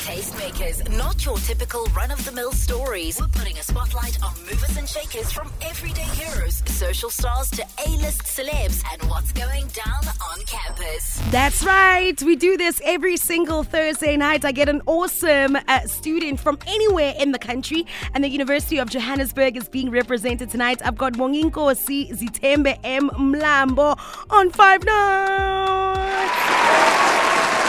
Tastemakers, not your typical run-of-the-mill stories. We're putting a spotlight on movers and shakers from everyday heroes, social stars to A-list celebs, and what's going down on campus. That's right. We do this every single Thursday night. I get an awesome student from anywhere in the country, and the University of Johannesburg is being represented tonight. I've got Monginkosi Zitembe M. Mlambo on 5 Nights.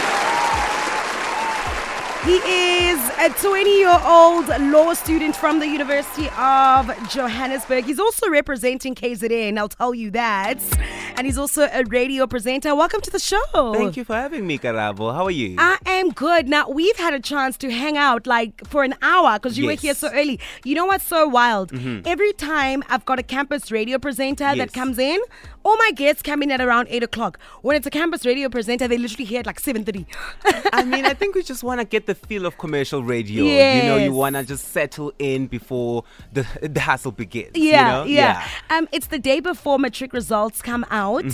He is a 20-year-old law student from the University of Johannesburg. He's also representing KZN, I'll tell you that. And he's also a radio presenter. Welcome to the show. Thank you for having me, Karabo. How are you? I am good. Now, we've had a chance to hang out like for an hour because you were here so early. You know what's so wild? Every time I've got a campus radio presenter that comes in, all my guests come in at around 8 o'clock. When it's a campus radio presenter, they literally hear at like 7:30. I mean, I think we just want to get the feel of commercial radio. Yes. You know, you want to just settle in before the hassle begins. Yeah, you know? It's the day before matric results come out.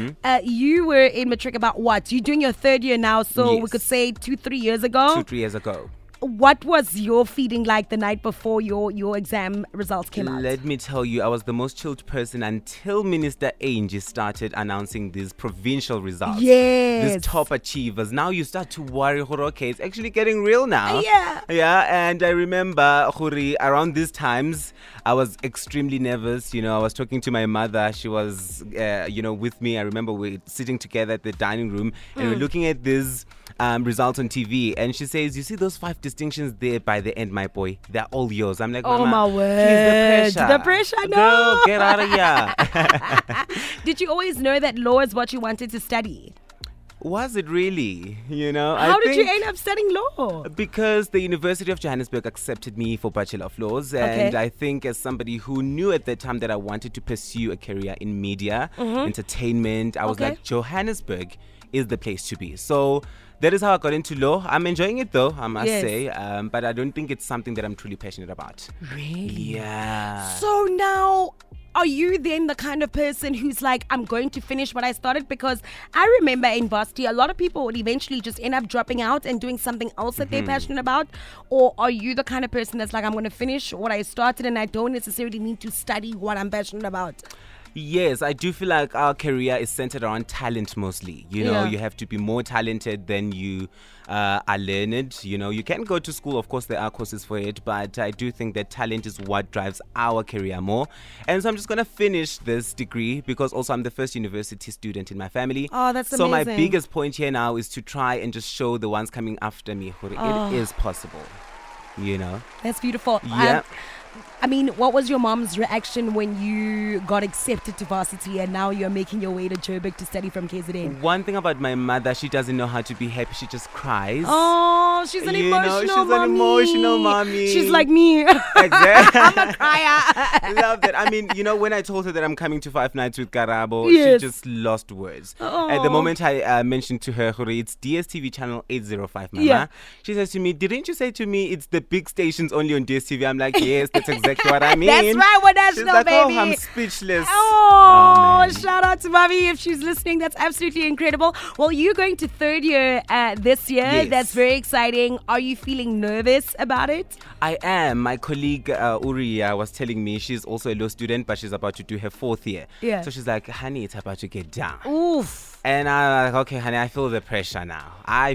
You were in matric about what? You're doing your third year now, so we could say 2-3 years ago. 2-3 years ago. What was your feeling like the night before your exam results came out? Let me tell you, I was the most chilled person until Minister Angie started announcing these provincial results. Yes. These top achievers. Now you start to worry, okay, it's actually getting real now. Yeah. Yeah, and I remember, Khuri, around these times, I was extremely nervous. You know, I was talking to my mother. She was, with me. I remember we were sitting together at the dining room and we're looking at these results on TV. And she says, you see those 5 distinctions there by the end, my boy? They're all yours. I'm like, oh, Mama, my word. The pressure, no. Girl, get out of here. Did you always know that law is what you wanted to study? Was it really? You know, How did you end up studying law? Because the University of Johannesburg accepted me for Bachelor of Laws. And I think as somebody who knew at the time that I wanted to pursue a career in media, entertainment, I was like, Johannesburg is the place to be. So that is how I got into law. I'm enjoying it though, I must say. But I don't think it's something that I'm truly passionate about. Really? Yeah. So now, are you then the kind of person who's like, I'm going to finish what I started? Because I remember in varsity, a lot of people would eventually just end up dropping out and doing something else that they're passionate about. Or are you the kind of person that's like, I'm going to finish what I started and I don't necessarily need to study what I'm passionate about? Yes, I do feel like our career is centered around talent mostly. You know, you have to be more talented than you are learned. You know, you can go to school. Of course, there are courses for it. But I do think that talent is what drives our career more. And so I'm just going to finish this degree because also I'm the first university student in my family. Oh, that's amazing. So my biggest point here now is to try and just show the ones coming after me, it is possible. You know? That's beautiful. Yeah. I mean, what was your mom's reaction when you got accepted to varsity and now you're making your way to Joburg to study from KZN? One thing about my mother, she doesn't know how to be happy. She just cries. Oh, she's an emotional mommy. An emotional mommy. She's like me. Exactly. I'm a crier. Love that. I mean, you know, when I told her that I'm coming to 5 Nights with Karabo, she just lost words. Oh. At the moment I mentioned to her, it's DSTV channel 805, Mama. Yeah. She says to me, didn't you say to me it's the big stations only on DSTV? I'm like, yes, that's exactly what I mean. That's right, we're national, she's like, baby. Oh, I'm speechless. Oh, shout out to Mommy if she's listening. That's absolutely incredible. Well, you're going to third year this year. Yes. That's very exciting. Are you feeling nervous about it? I am. My colleague Uriya was telling me she's also a law student, but she's about to do her 4th year. Yeah. So she's like, honey, it's about to get down. Oof. And I'm like, okay, honey, I feel the pressure now. I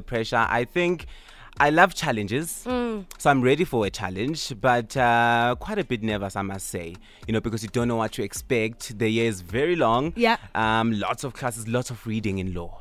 think I love challenges, so I'm ready for a challenge, but quite a bit nervous, I must say, you know, because you don't know what to expect. The year is very long. Yeah. Lots of classes, lots of reading in law,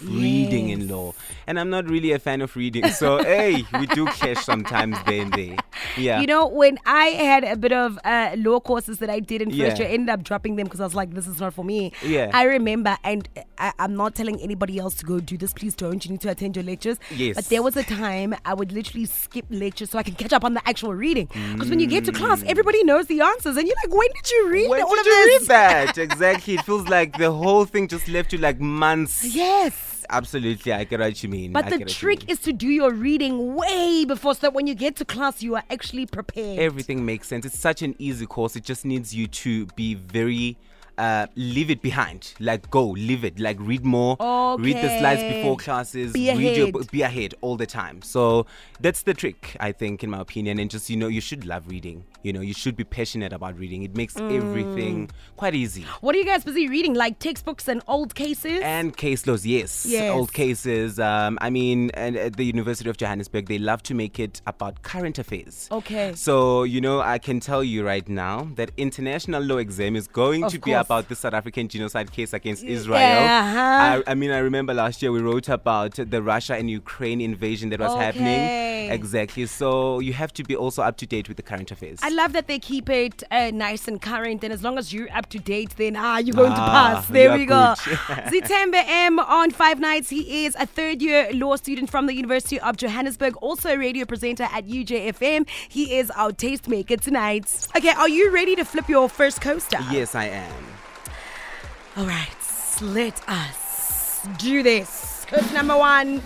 and I'm not really a fan of reading, so hey, we do clash sometimes there and there. Yeah. You know, when I had a bit of law courses that I did in first year, I ended up dropping them because I was like, this is not for me. Yeah. I remember, and I'm not telling anybody else to go do this, please don't. You need to attend your lectures. Yes. But there was a time I would literally skip lectures so I can catch up on the actual reading. Because when you get to class, everybody knows the answers. And you're like, when did you read all of this? Read that? Exactly. It feels like the whole thing just left you like months. Yes. Absolutely. I get what you mean. But the trick is to do your reading way before so that when you get to class, you are actually prepared. Everything makes sense. It's such an easy course. It just needs you to be very leave it behind. Like, go, leave it. Like, read more. Read the slides before classes. Be ahead. Be ahead all the time. So that's the trick, I think, in my opinion. And just, you should love reading. You should be passionate about reading. It makes everything quite easy. What are you guys busy reading? Like textbooks and old cases? And case laws, yes. Old cases. And at the University of Johannesburg, they love to make it about current affairs. Okay. So, I can tell you right now that international law exam is going to be about the South African genocide case against Israel. Yeah, I remember last year we wrote about the Russia and Ukraine invasion that was happening. Exactly. So you have to be also up to date with the current affairs. I love that they keep it nice and current, and as long as you're up to date, then you're going to pass. There we go. Zitembe M on 5 Nights. He is a third-year law student from the University of Johannesburg, also a radio presenter at UJFM. He is our tastemaker tonight. Okay, are you ready to flip your first coaster? Yes, I am. All right, let us do this. Coaster number 1.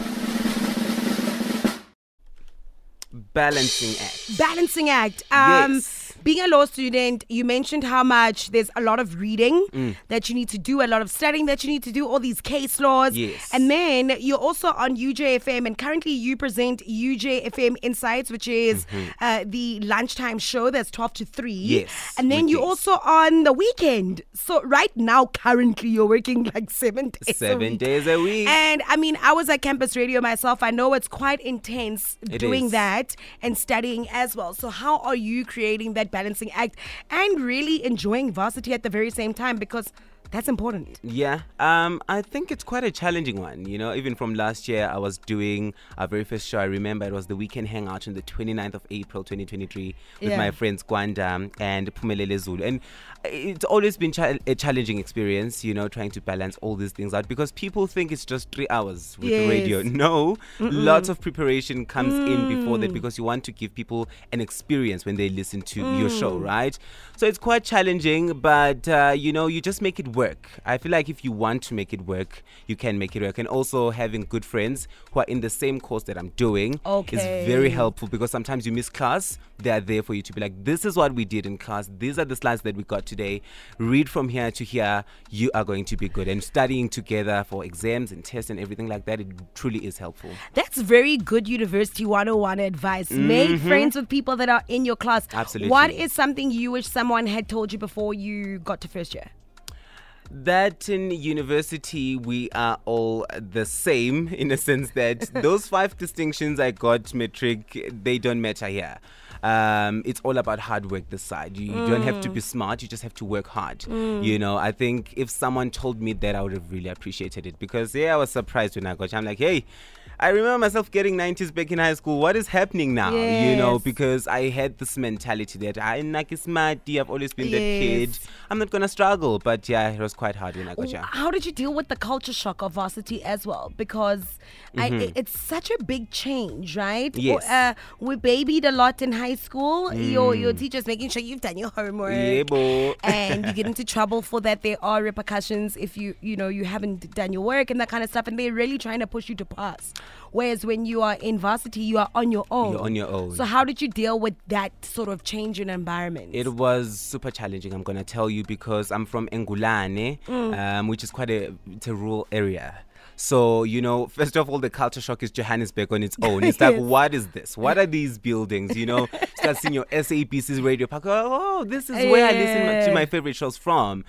Balancing act. Balancing act. Yes. Being a law student, you mentioned how much there's a lot of reading that you need to do, a lot of studying that you need to do, all these case laws. Yes. And then you're also on UJFM, and currently you present UJFM Insights, which is the lunchtime show that's 12 to 3. Yes. And then you're also on the weekend. So right now, currently, you're working like 7 days 7 days a week. And I was at campus radio myself. I know it's quite intense doing that and studying as well. So how are you creating that balancing act and really enjoying varsity at the very same time, because that's important? Yeah, I think it's quite a challenging one. Even from last year, I was doing our very first show. I remember it was the weekend hangout on the 29th of April 2023 with my friends Gwanda and Pumelele Zulu. And it's always been a challenging experience, trying to balance all these things out, because people think it's just 3 hours with the radio. No, lots of preparation comes in before that, because you want to give people an experience when they listen to your show, right? So it's quite challenging, but, you just make it work. I feel like if you want to make it work, you can make it work. And also having good friends who are in the same course that I'm doing is very helpful, because sometimes you miss class. They are there for you to be like, this is what we did in class. These are the slides that we got today. Read from here to here. You are going to be good. And studying together for exams and tests and everything like that, it truly is helpful. That's very good University 101 advice. Make friends with people that are in your class. Absolutely. What is something you wish someone had told you before you got to first year? That in university, we are all the same, in a sense that those 5 distinctions I got matric, they don't matter here. It's all about hard work this side. You don't have to be smart, you just have to work hard. I think if someone told me that, I would have really appreciated it, because I was surprised when I got. I'm like, hey, I remember myself getting 90s back in high school. What is happening now? Yes. Because I had this mentality that I'm smart, I've always been that kid. I'm not going to struggle. But it was quite hard when I got here. How did you deal with the culture shock of varsity as well? Because it's such a big change, right? Yes. We babied a lot in high school. Your teacher's making sure you've done your homework. And you get into trouble for that. There are repercussions if you haven't done your work and that kind of stuff. And they're really trying to push you to pass. Whereas when you are in varsity, you are on your own. You're on your own. So how did you deal with that sort of change in environment? It was super challenging, I'm going to tell you, because I'm from Engulane, which is quite a rural area. So, first of all, the culture shock is Johannesburg on its own. It's like, what is this? What are these buildings? Start seeing your SABC's radio park. Oh, this is where I listen to my favorite shows from.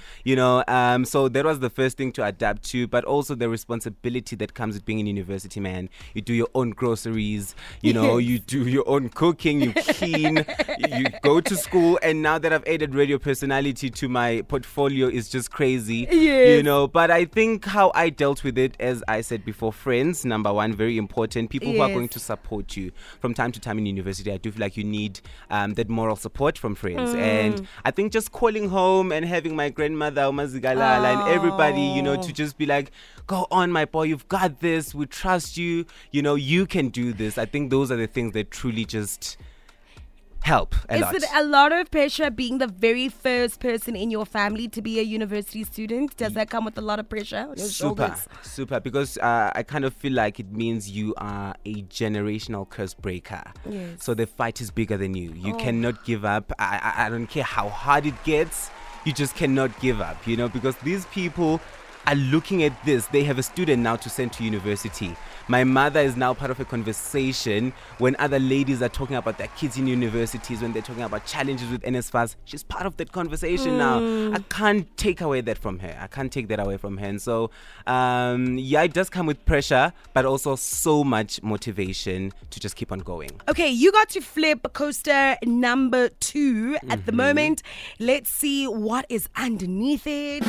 So that was the first thing to adapt to, but also the responsibility that comes with being in university, man. You do your own groceries, you do your own cooking, you clean, you go to school, and now that I've added radio personality to my portfolio is just crazy. But I think how I dealt with it, as I said before, friends, number one, very important. People who are going to support you from time to time in university. I do feel like you need that moral support from friends. And I think just calling home and having my grandmother, Umazigalala, and everybody, to just be like, go on, my boy, you've got this. We trust you. You can do this. I think those are the things that truly just help a lot. Is it a lot of pressure being the very first person in your family to be a university student? Does that come with a lot of pressure on your shoulders? Super, because I kind of feel like it means you are a generational curse breaker. Yes. So the fight is bigger than you. You cannot give up. I don't care how hard it gets. you just cannot give up, because these people are looking at this. They have a student now to send to university. My mother is now part of a conversation when other ladies are talking about their kids in universities, when they're talking about challenges with NSFAS. She's part of that conversation now. I can't take away that from her. I can't take that away from her. And so, it does come with pressure, but also so much motivation to just keep on going. Okay, you got to flip coaster number 2 at the moment. Let's see what is underneath it.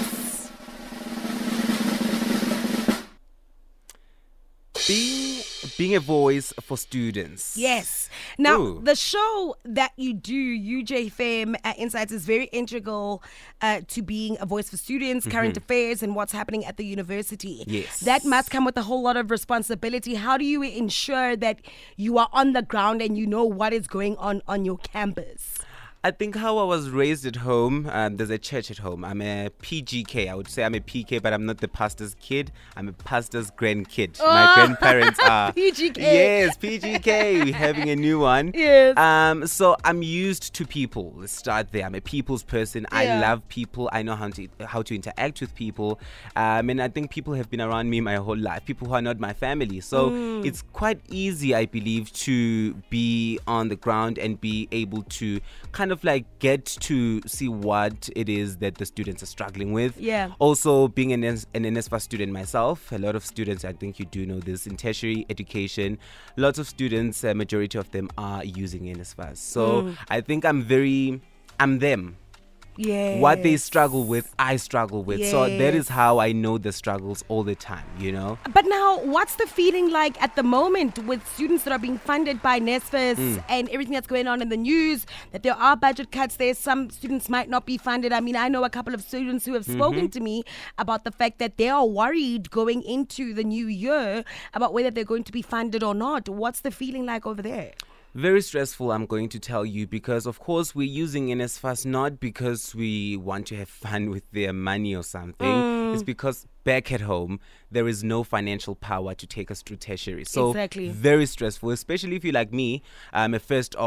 Being a voice for students. Yes. Now, the show that you do, UJFM Insights, is very integral to being a voice for students, current affairs, and what's happening at the university. Yes. That must come with a whole lot of responsibility. How do you ensure that you are on the ground and you know what is going on your campus? I think how I was raised at home, there's a church at home. I'm a PGK. I would say I'm a PK, but I'm not the pastor's kid. I'm a pastor's grandkid. My grandparents are. PGK. Yes, PGK. We're having a new one. Yes. So I'm used to people. Let's start there. I'm a people's person. I love people. I know how to interact with people. And I think people have been around me my whole life. People who are not my family. So it's quite easy, I believe, to be on the ground and be able to kind of like get to see what it is that the students are struggling with. Yeah. Also, being an NSFAS student myself, a lot of students, I think you do know this, in tertiary education, lots of students, a majority of them are using NSFAS. So I think I'm them. Yeah. What they struggle with, I struggle with. Yes. So that is how I know the struggles all the time, But now, what's the feeling like at the moment with students that are being funded by NSFAS and everything that's going on in the news, that there are budget cuts there, some students might not be funded? I mean, I know a couple of students who have spoken to me about the fact that they are worried going into the new year about whether they're going to be funded or not. What's the feeling like over there? Very stressful, I'm going to tell you, because of course we're using NSFAS not because we want to have fun with their money or something. It's because back at home there is no financial power to take us through tertiary. So exactly. Very stressful, especially if you're like me. I'm a first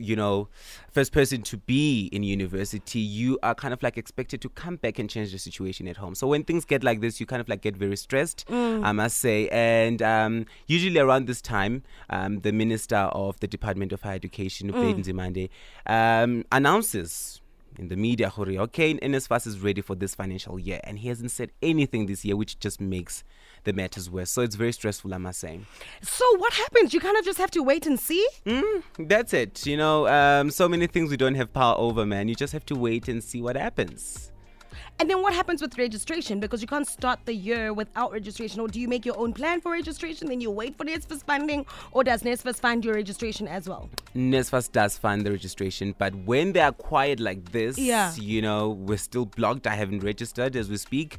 person to be in university. You are kind of like expected to come back and change the situation at home. So when things get like this, you kind of like get very stressed, I must say. And usually around this time, the Minister of the Department of Higher Education, Blade Nzimande, announces in the media, okay, NSFAS is ready for this financial year, and he hasn't said anything this year, which just makes the matters worse. So it's very stressful, I must say. So what happens? You kind of just have to wait and see? That's it. So many things we don't have power over, man. You just have to wait and see what happens. And then what happens with registration? Because you can't start the year without registration. Or do you make your own plan for registration, then you wait for NSFAS funding? Or does NSFAS fund your registration as well? NSFAS does fund the registration, but when they are quiet like this, we're still blocked. I haven't registered as we speak.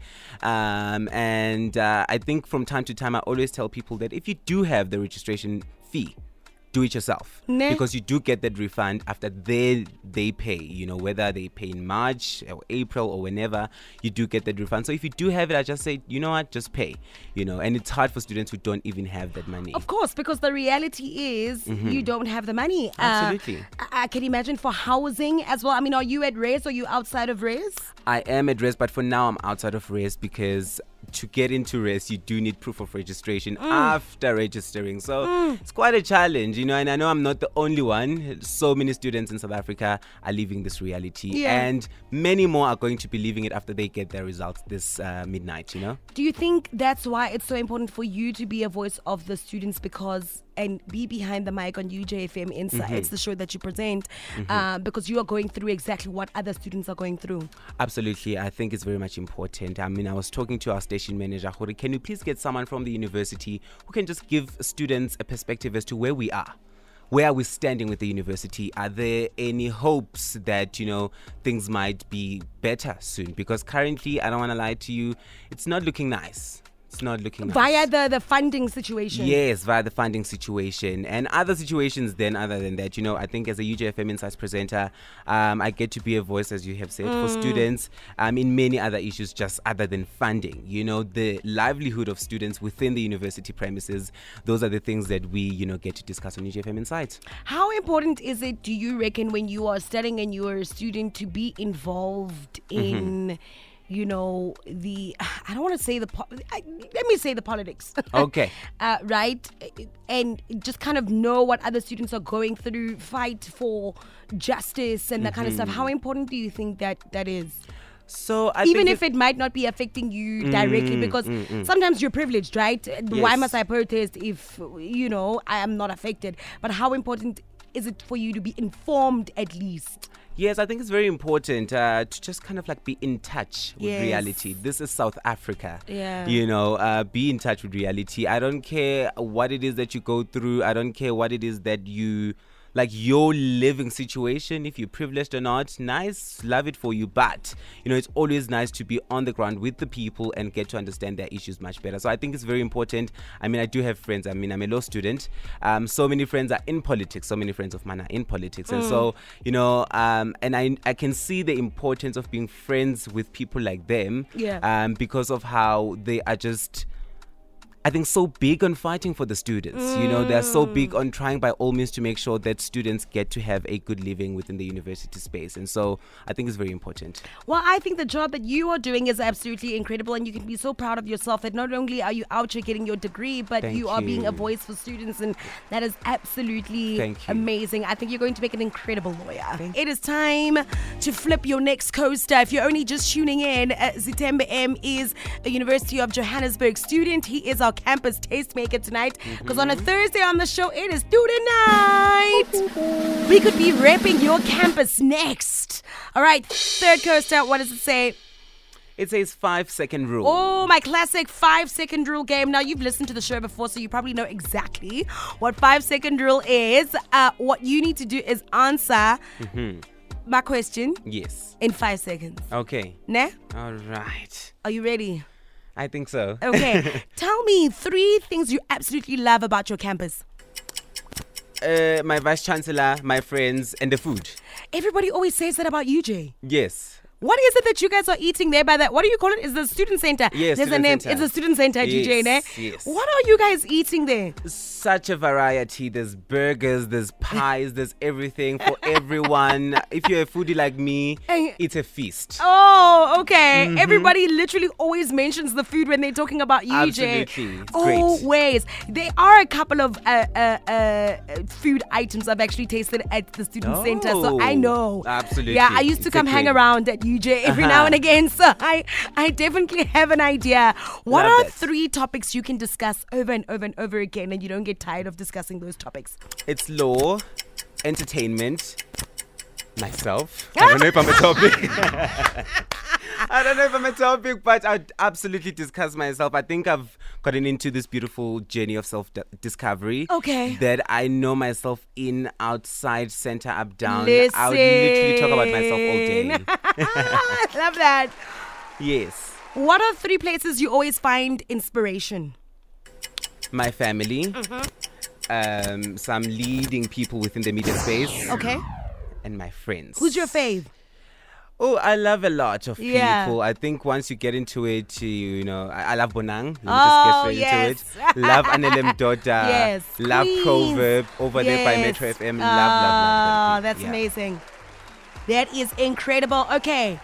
I think from time to time, I always tell people that if you do have the registration fee, do it yourself, because you do get that refund after they pay, whether they pay in March or April or whenever, you do get that refund. So if you do have it, I just say, you know what, just pay, and it's hard for students who don't even have that money. Of course, because the reality is you don't have the money. Absolutely. I can imagine for housing as well. I mean, are you at RES or are you outside of RES? I am at RES, but for now I'm outside of RES because to get into RES, you do need proof of registration after registering. So it's quite a challenge, and I know I'm not the only one. So many students in South Africa are living this reality, and many more are going to be living it after they get their results this midnight, Do you think that's why it's so important for you to be a voice of the students and be behind the mic on UJFM Insights, the show that you present, because you are going through exactly what other students are going through? Absolutely. I think it's very much important. I mean, I was talking to our station manager, can you please get someone from the university who can just give students a perspective as to where we are? Where are we standing with the university? Are there any hopes that, things might be better soon? Because currently, I don't want to lie to you, it's not looking nice. It's not looking nice. Via the funding situation. Yes, via the funding situation and other situations. Then, other than that, I think as a UJFM Insights presenter, I get to be a voice, as you have said, for students in many other issues, just other than funding. The livelihood of students within the university premises. Those are the things that we, get to discuss on UJFM Insights. How important is it, do you reckon, when you are studying and you are a student, to be involved in I don't want to say let me say the politics. Okay. Right? And just kind of know what other students are going through, fight for justice and that kind of stuff. How important do you think that is? So even if it might not be affecting you directly, because sometimes you're privileged, right? Yes. Why must I protest if, I am not affected? But how important is it for you to be informed at least? Yes, I think it's very important to just kind of be in touch with reality. This is South Africa. Yeah. Be in touch with reality. I don't care what it is that you go through. I don't care what it is that you your living situation, if you're privileged or not. Nice, love it for you. But, it's always nice to be on the ground with the people and get to understand their issues much better. So I think it's very important. I mean, I do have friends. I mean, I'm a law student. So many friends are in politics. So many friends of mine are in politics. And so, and I can see the importance of being friends with people like them. Yeah. Because of how they are just, I think, so big on fighting for the students. They're so big on trying by all means to make sure that students get to have a good living within the university space. And so I think it's very important. Well, I think the job that you are doing is absolutely incredible, and you can be so proud of yourself that not only are you out here getting your degree, but you are being a voice for students, and that is absolutely amazing. I think you're going to make an incredible lawyer. It is time to flip your next coaster. If you're only just tuning in, Zitembe M is a University of Johannesburg student. He is our campus tastemaker tonight, because on a Thursday on the show, it is student night. We could be repping your campus next. All right, third coaster, what does it say? It says 5-second rule. Oh, my classic 5-second rule game. Now, you've listened to the show before, so you probably know exactly what 5-second rule is. What you need to do is answer my question. Yes. In 5 seconds. Okay. Nah? All right. Are you ready? I think so. Okay. Tell me 3 things you absolutely love about your campus. My vice chancellor, my friends, and the food. Everybody always says that about UJ. Yes. What is it that you guys are eating there by that? What do you call it? Is the student center? Yes, there's a name. center. It's a student center at UJ, ne? Yes. What are you guys eating there? Such a variety. There's burgers, there's pies, there's everything for everyone. If you're a foodie like me, it's a feast. Oh, okay. Everybody literally always mentions the food when they're talking about UJ. Absolutely. It's always. There are a couple of food items I've actually tasted at the student center, so I know. Absolutely. Yeah, I used to come hang around at UJ every now and again, so I definitely have an idea. What are 3 topics you can discuss over and over and over again, and you don't get tired of discussing those topics? It's law, entertainment, myself. I don't know if I'm a topic. I don't know if I'm a topic, but I'd absolutely discuss myself. I think I've gotten into this beautiful journey of self-discovery. Okay. That I know myself in, outside, center, up, down. Listen. I would literally talk about myself all day. I love that. Yes. What are 3 places you always find inspiration? My family. Some leading people within the media space. Okay. And my friends. Who's your fave? Oh, I love a lot of people. I think once you get into it, I love Bonang. Let me just get straight into it. Love Anelem Doda. Yes. Love Queens. Proverb over there by Metro FM. Love. That's amazing. That is incredible. Okay.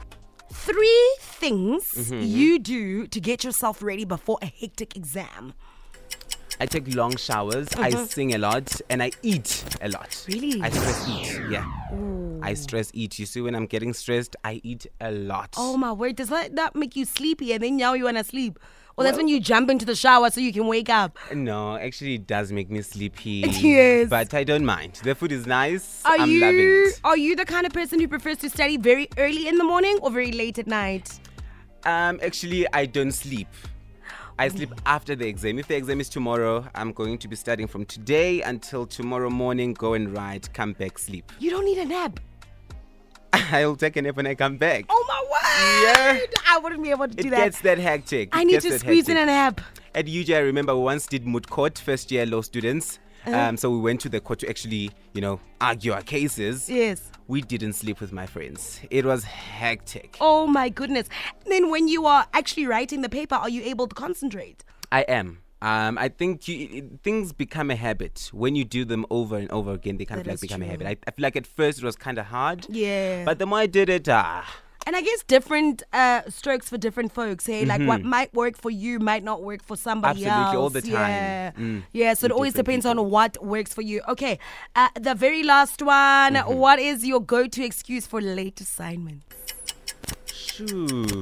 3 things you do to get yourself ready before a hectic exam. I take long showers, I sing a lot, and I eat a lot. Really? I stress eat, yeah. Ooh. I stress eat. You see, when I'm getting stressed, I eat a lot. Oh my word, does that make you sleepy and then now you want to sleep? Or that's when you jump into the shower so you can wake up? No, actually it does make me sleepy. Yes. But I don't mind. The food is nice. I'm loving it. Are you the kind of person who prefers to study very early in the morning or very late at night? Actually, I don't sleep. I sleep after the exam. If the exam is tomorrow, I'm going to be studying from today until tomorrow morning, go and write, come back, sleep. You don't need a nap. I'll take a nap when I come back. Oh my Yeah. I wouldn't be able to do It that. gets that hectic. I It need gets to that squeeze in hectic. an app. At UJ, I remember we once did moot court, first year law students. So we went to the court to actually, argue our cases. Yes. We didn't sleep with my friends. It was hectic. Oh my goodness. And then when you are actually writing the paper, are you able to concentrate? I am. I think things become a habit. When you do them over and over again, they kind of That like is become a true. habit. I feel like at first it was kind of hard. Yeah. But the more I did it, And I guess different strokes for different folks, hey? Like what might work for you might not work for somebody else. Absolutely, all the time. Yeah, Mm. yeah. So it With always different depends people. on what works for you. Okay, the very last one. What is your go-to excuse for late assignments? shoo.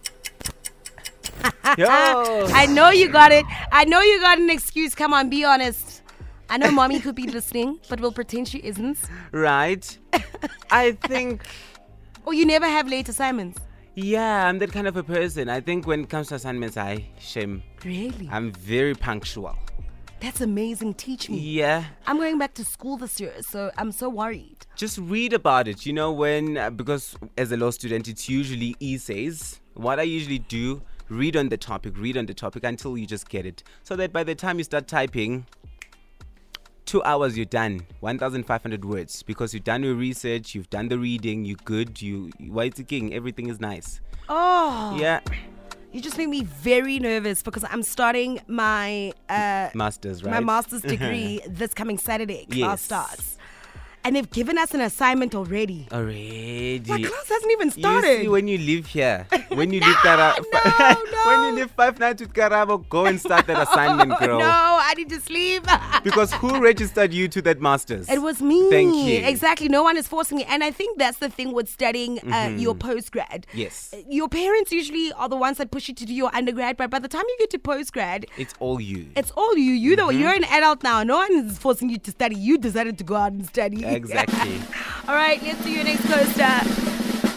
Yo. I know you got it. I know you got an excuse. Come on, be honest. I know mommy could be listening, but we'll pretend she isn't. Right. I think, Or you never have late assignments. yeah, I'm that kind of a person. I think when it comes to assignments, shame. Really? I'm very punctual. That's amazing. Teach me. Yeah. I'm going back to school this year, so I'm so worried. Just read about it. Because as a law student, it's usually essays. What I usually do, read on the topic until you just get it. So that by the time you start typing, 2 hours you're done, 1,500 words, because you've done your research, you've done the reading, you're good, white king, everything is nice. Oh. Yeah. You just made me very nervous because I'm starting my Masters, right? my master's degree this coming Saturday. Class Yes. starts. And they've given us an assignment already. Already. My class hasn't even You started. see, when you live here, when you live when you live 5 nights with Karabo, go and start that assignment, girl. No, I need to sleep. Because who registered you to that masters? It was me. Thank you. Exactly. No one is forcing me. And I think that's the thing with studying your postgrad. Yes. Your parents usually are the ones that push you to do your undergrad, but by the time you get to postgrad, It's all you. it's all you. You're an adult now. No one is forcing you to study. You decided to go out and study. Exactly. All right, let's do your next coaster.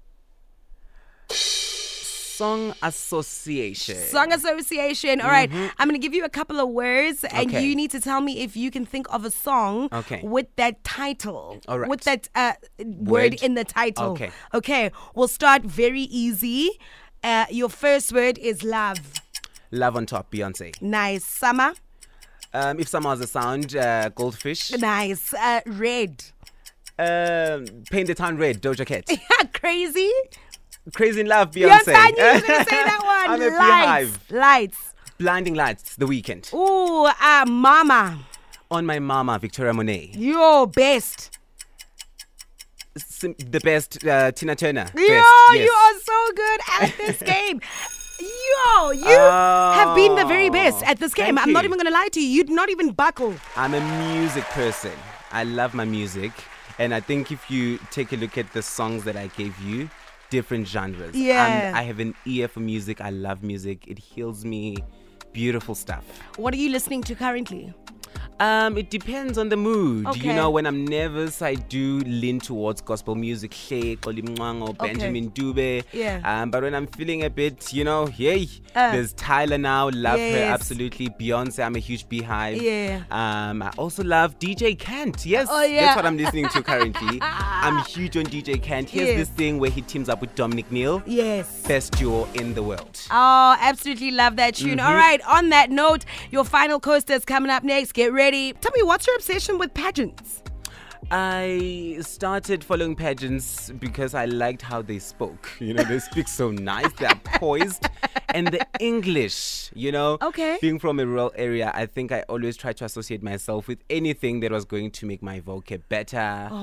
Song association. Song association. All right, I'm going to give you a couple of words and Okay. you need to tell me if you can think of a song Okay. with that title. All right. With that word Word. in the title. Okay. Okay, we'll start very easy. Your first word is love. Love on Top, Beyonce. Nice. Summer. If summer has a sound, Goldfish. Nice. Red. Paint the Town Red, Doja Cat. Crazy. Crazy in Love, Yes, Beyonce. I knew you were going to say that one. I'm a Lights. beehive. Lights. Blinding Lights, The Weeknd. Ooh, Mama. On My Mama, Victoria Monet. Your best. The best, Tina Turner. Yo, Best, yes. you are so good at this game. Yo, you have been the very best at this game. Thank I'm not you. even going to lie to you. You'd not even buckle. I'm a music person. I love my music. And I think if you take a look at the songs that I gave you, different genres. Yeah. I have an ear for music. I love music. It heals me. Beautiful stuff. What are you listening to currently? It depends on the mood. Okay. You know, when I'm nervous, I do lean towards gospel music, Benjamin Dube. Yeah. But when I'm feeling a bit, there's Tyler now. Love her Yes. absolutely. Beyonce, I'm a huge beehive. Yeah. I also love DJ Kent. Yes, Oh, yeah. that's what I'm listening to currently. I'm huge on DJ Kent. Here's Yes. this thing where he teams up with Dominic Neal. Yes. Best duo in the world. Oh, absolutely love that tune. All right, on that note, your final coaster is coming up next. Get ready. Tell me, what's your obsession with pageants? I started following pageants because I liked how they spoke. They speak so nice, they're poised. And the English, Okay. being from a rural area, I think I always try to associate myself with anything that was going to make my vocab better,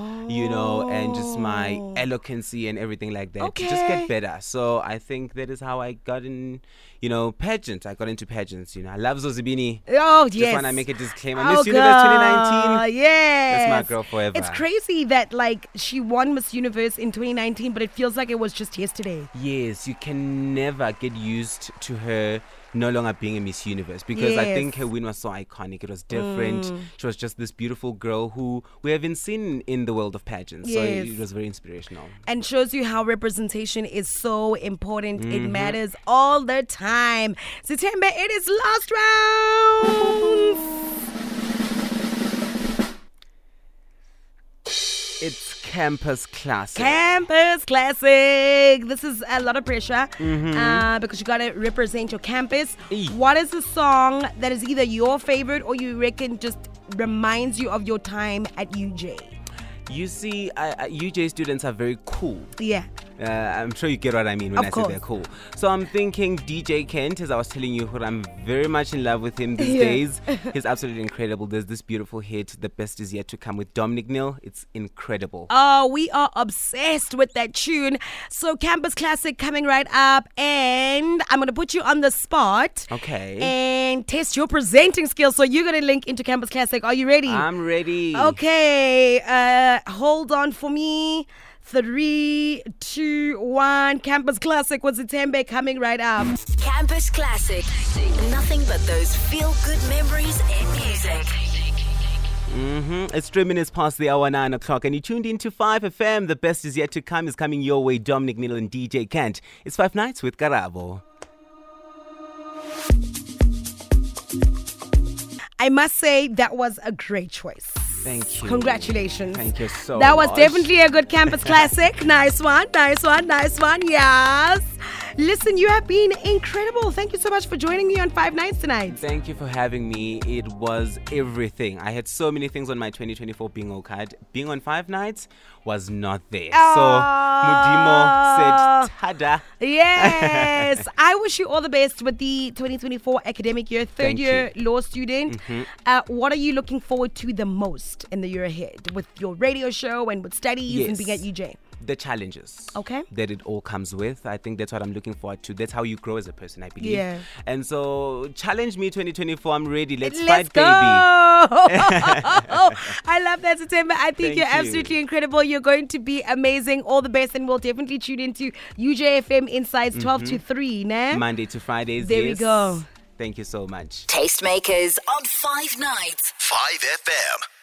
and just my eloquency and everything like that to just Okay. get better. So I think that is how I got in, pageants. I got into pageants. I love Zozibini. Oh, yes. Just want to make a disclaimer. Oh, Miss Universe girl, 2019. Yes. That's my girl forever. It's crazy that she won Miss Universe in 2019, but it feels like it was just yesterday. Yes, you can never get used to her no longer being a Miss Universe because I Yes. think her win was so iconic. It was different. She was just this beautiful girl who we haven't seen in the world of pageants. So Yes. it was very inspirational. And shows you how representation is so important. It matters all the time. September, it is last round. It's Campus Classic. Campus Classic. This is a lot of pressure because you got to represent your campus. What is the song that is either your favorite or you reckon just reminds you of your time at UJ? You see, UJ students are very cool. Yeah. I'm sure you get what I mean when I say they're cool. So I'm thinking DJ Kent, as I was telling you, I'm very much in love with him these days. He's absolutely incredible. There's this beautiful hit, The Best Is Yet to Come, with Dominic Neal. It's incredible. Oh, we are obsessed with that tune. So Campus Classic coming right up, and I'm going to put you on the spot. Okay. And test your presenting skills. So you're going to link into Campus Classic. Are you ready? I'm ready. Okay. Hold on for me. 3, 2, 1. Campus Classic with Zitembe coming right up. Campus Classic. Nothing but those feel-good memories and music. It's 3 minutes past the hour, 9 o'clock, and you tuned into 5FM. The best is yet to come is coming your way. Dominic Neal and DJ Kent. It's 5 Nights with Karabo. I must say that was a great choice. Thank you. Congratulations. Thank you so much. That was definitely a good Campus Classic. Nice one. Yes. Listen, you have been incredible. Thank you so much for joining me on 5 Nights tonight. Thank you for having me. It was everything. I had so many things on my 2024 bingo card. Being on 5 Nights was not there. So Mudimo said, tada. Yes. I wish you all the best with the 2024 academic year, third year law student. What are you looking forward to the most in the year ahead with your radio show and with studies and being at UJ? The challenges that it all comes with. I think that's what I'm looking forward to. That's how you grow as a person, I believe. Yeah. And so challenge me 2024. I'm ready. Let's go. fight, baby. I love that, September. I think you're absolutely incredible. You're going to be amazing. All the best, and we'll definitely tune into UJFM Insights 12 to 3, né? Monday to Fridays. There we go. Thank you so much. Tastemakers on 5 Nights. 5FM.